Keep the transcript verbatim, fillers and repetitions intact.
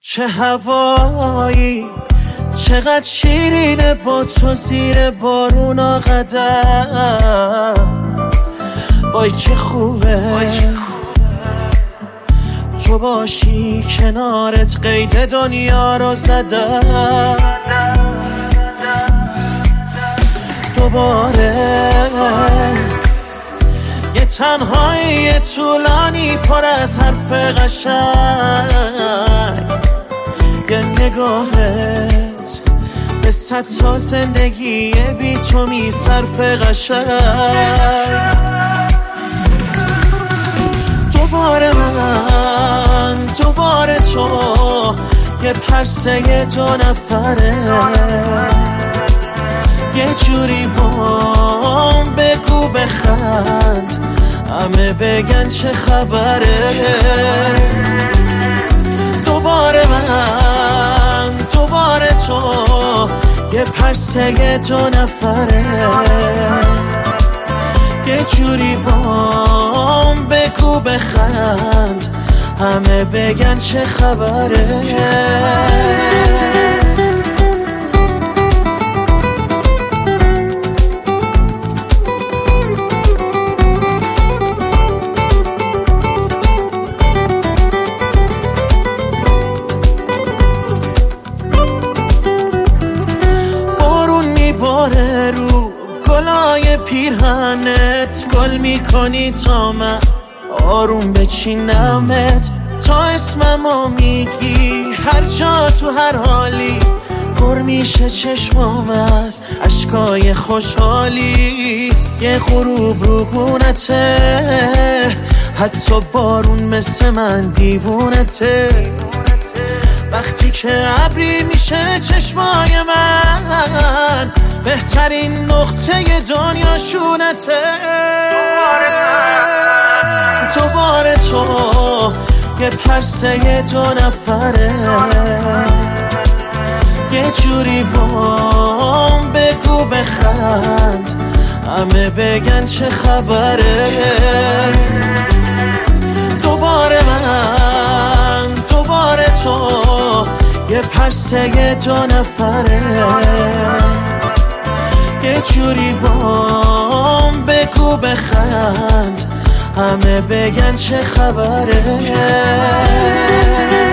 چه هوایی چقدر شیرینه با تو زیر بارون قدم. وای چه خوبه تو باشی کنارت، قید دنیا رو زدم. دوباره یه تنهایی طولانی پر از حرف قشنگ، یه نگاهت به صد تا زندگی بی تو می صرف قشنگ. دوباره من دوباره تو، یه پرسه دو نفره، یه جوری بام بگو بخند، همه بگن چه خبره. دوباره من دوباره تو، یه پرسه دو نفره، یه جوری بام بگو بخند، همه بگن چه خبره. باره رو گلای پیرهنت، گل میکنی تا من آروم بچینمت، تا اسممو میگی هر جا تو هر حالی، پر میشه چشمام از اشکای خوشحالی. یه غروب رو گونته، حتی بارون مثل من دیوونته، وقتی که ابری میشه چشمای من، بهترین نقطه دنیا شونته. دوباره تو، یه پرسه دو نفره، یه جوری بام بگو بخند، همه بگن چه خبره. دوباره من دوباره تو، یه پرسه دو نفره، یه جوری بام بگو بخند، همه بگن چه خبره.